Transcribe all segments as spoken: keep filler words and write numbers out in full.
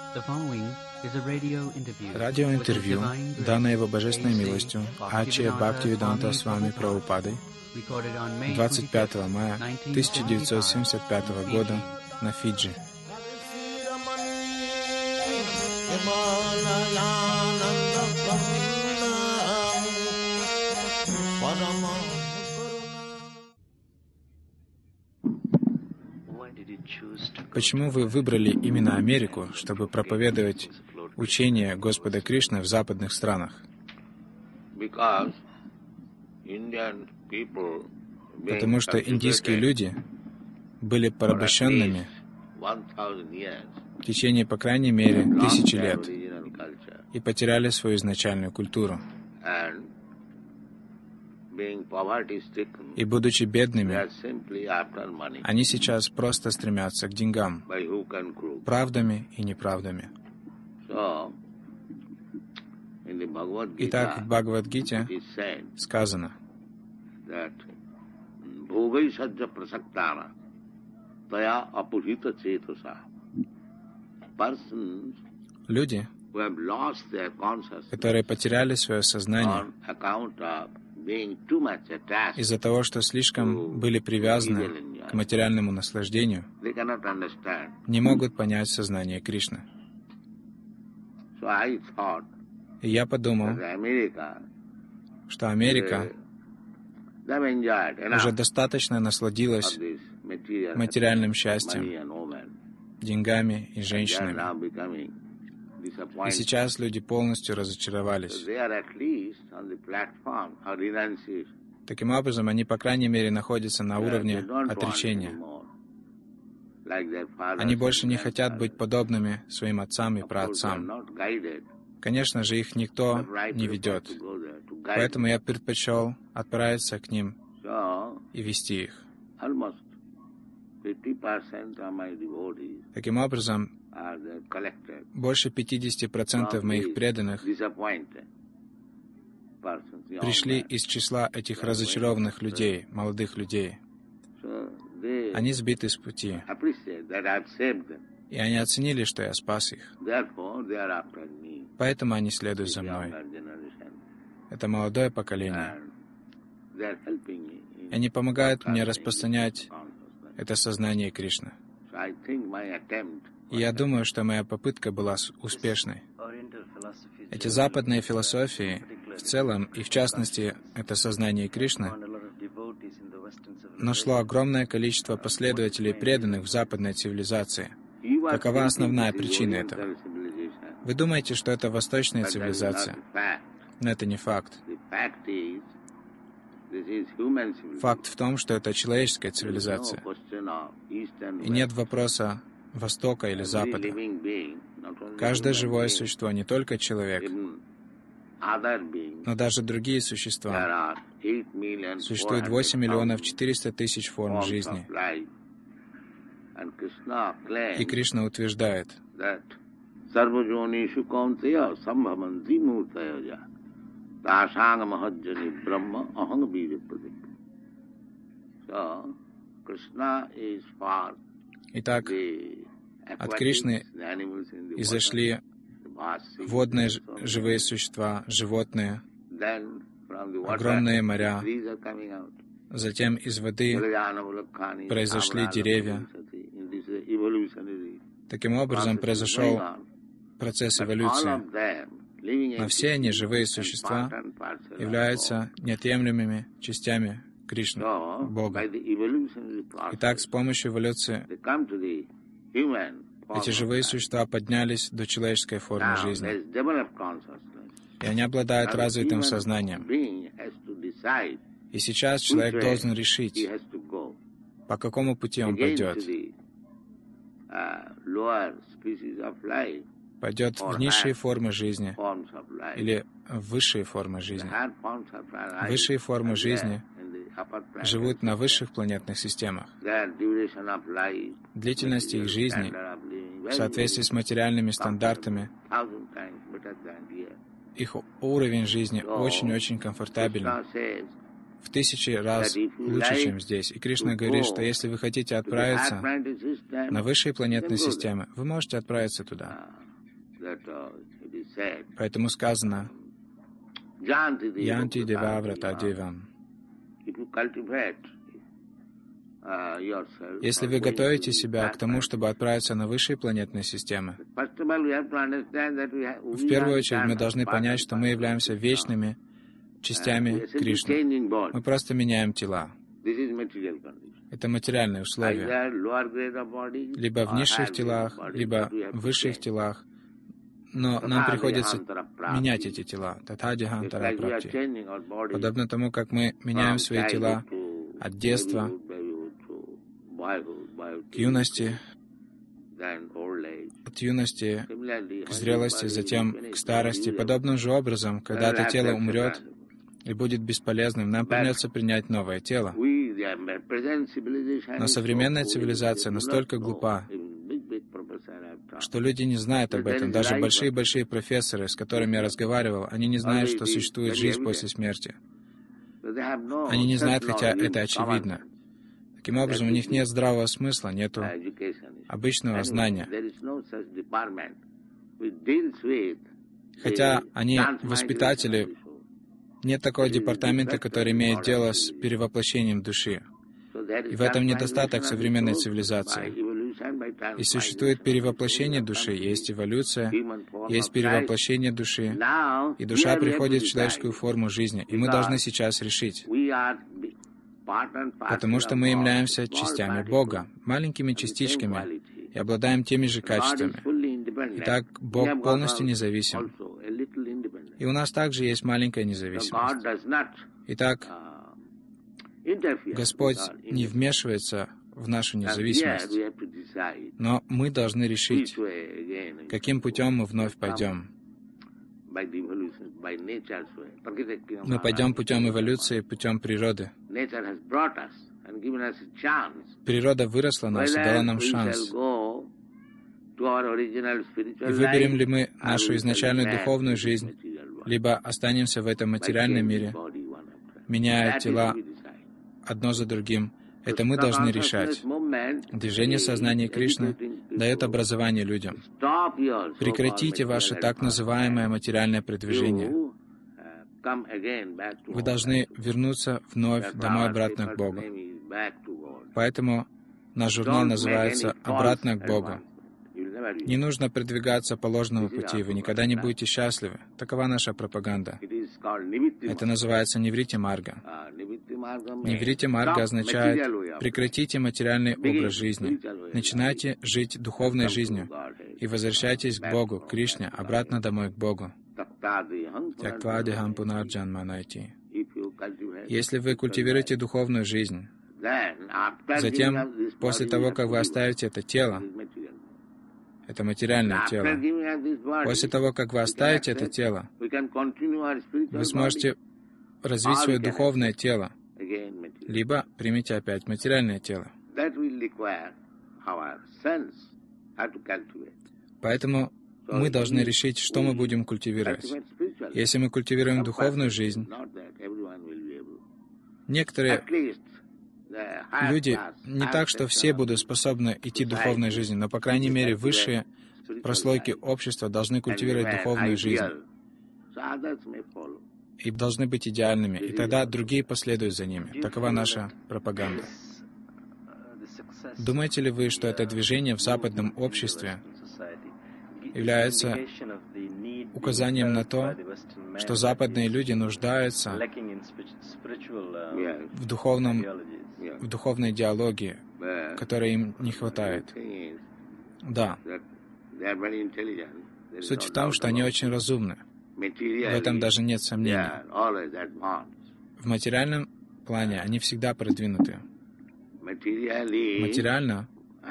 Радиоинтервью, данное его божественной милостью, Аче Бхактивиданта Свами Прабхупадой, двадцать пятого мая тысяча девятьсот семьдесят пятого года на Фиджи. Почему вы выбрали именно Америку, чтобы проповедовать учение Господа Кришны в западных странах? Потому что индийские люди были порабощенными в течение, по крайней мере, тысячи лет и потеряли свою изначальную культуру. И, будучи бедными, они сейчас просто стремятся к деньгам, правдами и неправдами. Итак, в Бхагавад-гите сказано: люди, которые потеряли свое сознание из-за того, что слишком были привязаны к материальному наслаждению, не могут понять сознание Кришны. И я подумал, что Америка уже достаточно насладилась материальным счастьем, деньгами и женщинами. И сейчас люди полностью разочаровались. Таким образом, они, по крайней мере, находятся на уровне отречения. Они больше не хотят быть подобными своим отцам и праотцам. Конечно же, их никто не ведет. Поэтому я предпочел отправиться к ним и вести их. Таким образом, больше пятидесяти процентов моих преданных пришли из числа этих разочарованных людей, молодых людей. Они сбиты с пути, и они оценили, что я спас их. Поэтому они следуют за мной. Это молодое поколение. И они помогают мне распространять это сознание Кришны. И я думаю, что моя попытка была успешной. Эти западные философии в целом, и в частности, это сознание Кришны, нашло огромное количество последователей преданных в западной цивилизации. Какова основная причина этого? Вы думаете, что это восточная цивилизация? Но это не факт. Факт в том, что это человеческая цивилизация. И нет вопроса Востока или Запада. Каждое живое существо, не только человек, но даже другие существа. Существует восемь миллионов четыреста тысяч форм жизни. И Кришна утверждает: Итак, от Кришны изошли водные живые существа, животные, огромные моря. Затем из воды произошли деревья. Таким образом, произошел процесс эволюции. Но все они, живые существа, являются неотъемлемыми частями Кришны, Бога. Итак, с помощью эволюции эти живые существа поднялись до человеческой формы жизни. И они обладают развитым сознанием. И сейчас человек должен решить, по какому пути он пойдет. Пойдет в низшие формы жизни или в высшие формы жизни. Высшие формы жизни живут на высших планетных системах. Длительность их жизни в соответствии с материальными стандартами, их уровень жизни очень-очень комфортабельный, в тысячи раз лучше, чем здесь. И Кришна говорит, что если вы хотите отправиться на высшие планетные системы, вы можете отправиться туда. Поэтому сказано «Янти деваврата девам». Если вы готовите себя к тому, чтобы отправиться на высшие планетные системы, в первую очередь мы должны понять, что мы являемся вечными частями Кришны. Мы просто меняем тела. Это материальные условия. Либо в низших телах, либо в высших телах. Но нам приходится менять эти тела. Татхадихантара прапти. Подобно тому, как мы меняем свои тела от детства к юности, от юности к зрелости, затем к старости. Подобным же образом, когда это тело умрет и будет бесполезным, нам придется принять новое тело. Но современная цивилизация настолько глупа, что люди не знают об этом. Даже большие-большие профессоры, с которыми я разговаривал, они не знают, что существует жизнь после смерти. Они не знают, хотя это очевидно. Таким образом, у них нет здравого смысла, нет обычного знания. Хотя они воспитатели, нет такого департамента, который имеет дело с перевоплощением души. И в этом недостаток современной цивилизации. И существует перевоплощение души, есть эволюция, есть перевоплощение души, и душа приходит в человеческую форму жизни, и мы должны сейчас решить, потому что мы являемся частями Бога, маленькими частичками, и обладаем теми же качествами. Итак, Бог полностью независим. И у нас также есть маленькая независимость. Итак, Господь не вмешивается в нашу независимость, но мы должны решить, каким путем мы вновь пойдем. Мы пойдем путем эволюции, путем природы. Природа выросла нас и дала нам шанс. И выберем ли мы нашу изначальную духовную жизнь, либо останемся в этом материальном мире, меняя тела одно за другим, это мы должны решать. Движение сознания Кришны дает образование людям. Прекратите ваше так называемое материальное продвижение. Вы должны вернуться вновь домой обратно к Богу. Поэтому наш журнал называется «Обратно к Богу». Не нужно продвигаться по ложному пути, вы никогда не будете счастливы. Такова наша пропаганда. Это называется Ниврити Марга. Ниврити Марга означает «прекратите материальный образ жизни, начинайте жить духовной жизнью и возвращайтесь к Богу, к Кришне, обратно домой к Богу». Если вы культивируете духовную жизнь, затем, после того, как вы оставите это тело, это материальное тело. После того, как вы оставите это тело, вы сможете развить свое духовное тело, либо примите опять материальное тело. Поэтому мы должны решить, что мы будем культивировать. Если мы культивируем духовную жизнь, некоторые люди, не так, что все будут способны идти духовной жизнью, но, по крайней мере, высшие прослойки общества должны культивировать духовную жизнь и должны быть идеальными, и тогда другие последуют за ними. Такова наша пропаганда. Думаете ли вы, что это движение в западном обществе является указанием на то, что западные люди нуждаются в духовном в духовной идеологии, которой им не хватает? Да. Суть в том, что они очень разумны. В этом даже нет сомнений. В материальном плане они всегда продвинуты. Материально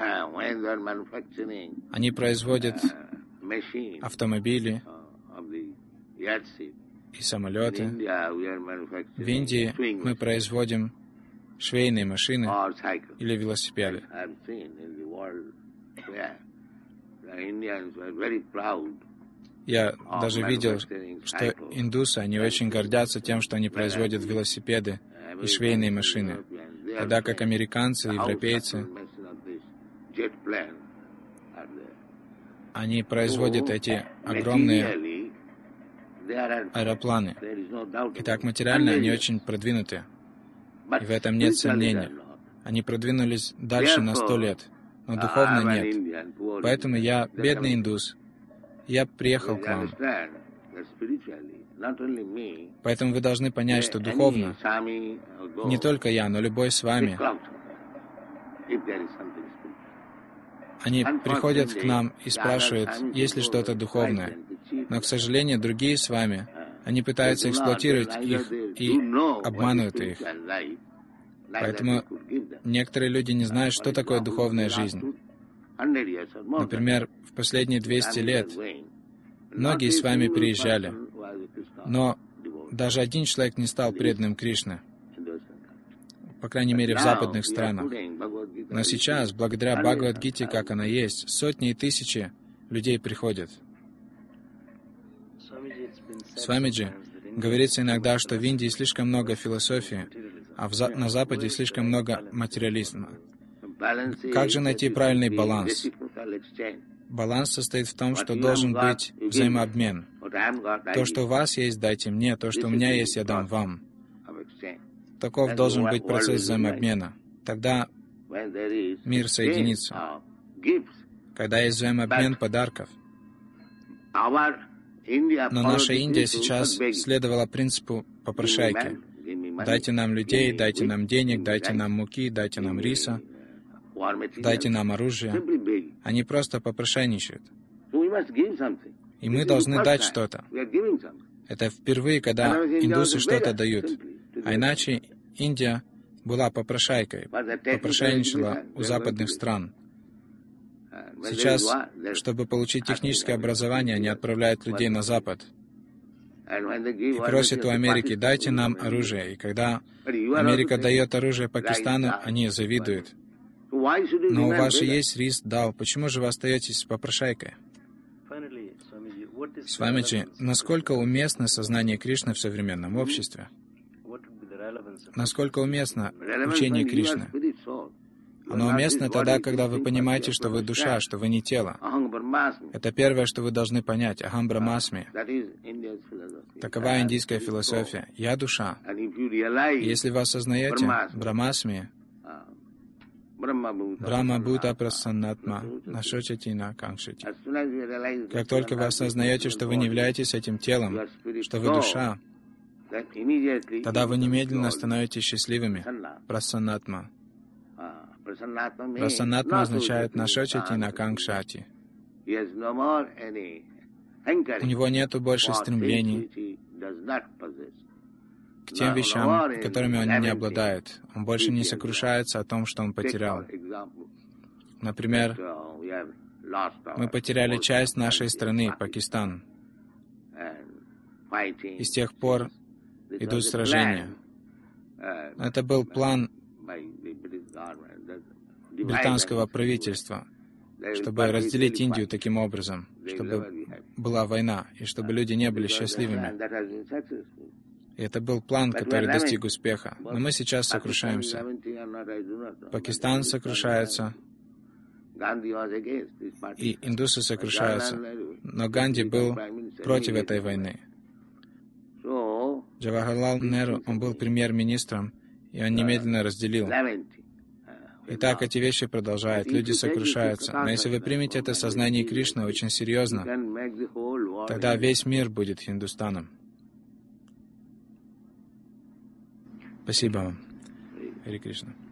они производят автомобили и самолеты. В Индии мы производим швейные машины или велосипеды. Я даже видел, что индусы, они очень гордятся тем, что они производят велосипеды и швейные машины, тогда как американцы, европейцы, они производят эти огромные аэропланы. Итак, материально они очень продвинуты, и в этом нет сомнения. Они продвинулись дальше на сто лет, но духовно нет. Поэтому я бедный индус. Я приехал к вам. Поэтому вы должны понять, что духовно не только я, но любой с вами, они приходят к нам и спрашивают, есть ли что-то духовное. Но, к сожалению, другие с вами, они пытаются эксплуатировать их и обманывают их. Поэтому некоторые люди не знают, что такое духовная жизнь. Например, в последние двести лет многие с вами приезжали, но даже один человек не стал преданным Кришне, по крайней мере, в западных странах. Но сейчас, благодаря Бхагавад-гите, как она есть, сотни и тысячи людей приходят. Свамиджи, говорится иногда, что в Индии слишком много философии, а в за... на Западе слишком много материализма. Как же найти правильный баланс? Баланс состоит в том, что должен быть взаимообмен. То, что у вас есть, дайте мне, то, что у меня есть, я дам вам. Таков должен быть процесс взаимообмена. Тогда мир соединится. Когда есть взаимообмен подарков. Но наша Индия сейчас следовала принципу попрошайки. Дайте нам людей, дайте нам денег, дайте нам муки, дайте нам риса, дайте нам оружие. Они просто попрошайничают. И мы должны дать что-то. Это впервые, когда индусы что-то дают. А иначе Индия была попрошайкой, попрошайничала у западных стран. Сейчас, чтобы получить техническое образование, они отправляют людей на Запад и просят у Америки, дайте нам оружие. И когда Америка дает оружие Пакистану, они завидуют. Но у вас же есть рис, дал. Почему же вы остаетесь попрошайкой? Свамиджи, насколько уместно сознание Кришны в современном обществе? Насколько уместно учение Кришны? Оно уместно тогда, когда вы понимаете, что вы душа, что вы не тело. Это первое, что вы должны понять. Ахам Брахмасми. Такова индийская философия. Я душа. Если вы осознаете Брахмасми, Брахма Бхута Прасаннатма Нашочати на Канкшити. Как только вы осознаете, что вы не являетесь этим телом, что вы душа, тогда вы немедленно становитесь счастливыми. Прасаннатма. Прасаннатма означает «нашочати на канкшати». У него нет больше стремлений к тем вещам, которыми он не обладает. Он больше не сокрушается о том, что он потерял. Например, мы потеряли часть нашей страны, Пакистан. И с тех пор идут сражения. Это был план британского правительства, чтобы разделить Индию таким образом, чтобы была война, и чтобы люди не были счастливыми. И это был план, который достиг успеха. Но мы сейчас сокрушаемся. Пакистан сокрушается, и индусы сокрушаются. Но Ганди был против этой войны. Джавахарлал Неру, он был премьер-министром, и он немедленно разделил. Итак, эти вещи продолжают, люди сокрушаются. Но если вы примете это сознание Кришны очень серьезно, тогда весь мир будет Хиндустаном. Спасибо вам. Харе Кришна.